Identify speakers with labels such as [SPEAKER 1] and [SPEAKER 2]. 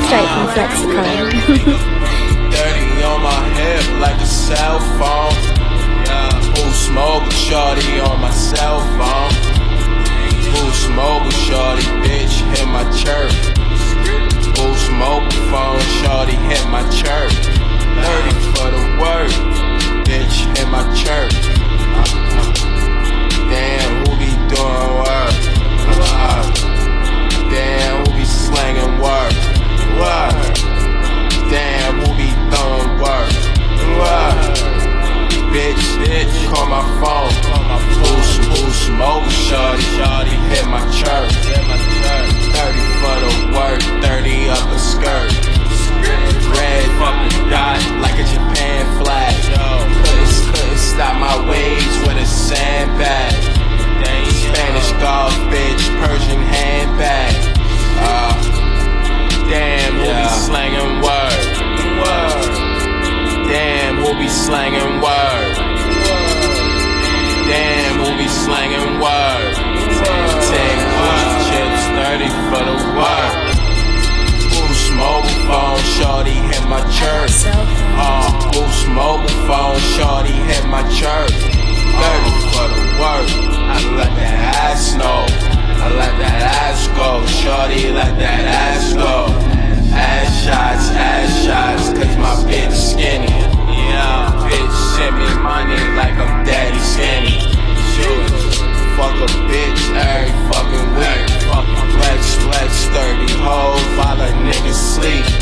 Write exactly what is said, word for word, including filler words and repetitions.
[SPEAKER 1] straight from Flexicon.
[SPEAKER 2] thirty on my hip like a cell phone. Boost mobile shorty on my cell phone. Boost mobile shorty, bitch, hit my chirp. Boost mobile phone shorty, hit my chirp. thirty for the word, bitch, hit my chirp. Damn, who be doing work? Uh, damn, who be slanging work? Work. Damn, who be throwing work? Work. Bitch, bitch, call my phone. Boost, boost, mobile shorty, shorty, hit my chirp. thirty for the work, thirty up a skirt. Red fucking dot like a Japan flag. Couldn't, couldn't stop my waves with a sandbag. Spanish golf, bitch, Persian handbag. Uh, damn, we'll be slanging word. Damn, we'll be slanging word. Damn, we'll be slanging word. Take one chips, thirty for the word. Boost mobile phone, shorty, hit my chirp. Uh, boost mobile phone, shorty, hit my chirp. thirty for the word. I let that ass know. I let that ass go. Shorty, let that ass go. Ass shots, ass shots, cause my bitch skinny. Yeah, bitch send me money like I'm daddy skinny. Shoot, fuck a bitch every fucking week. Flex, flex, thirty hoes while a nigga sleep.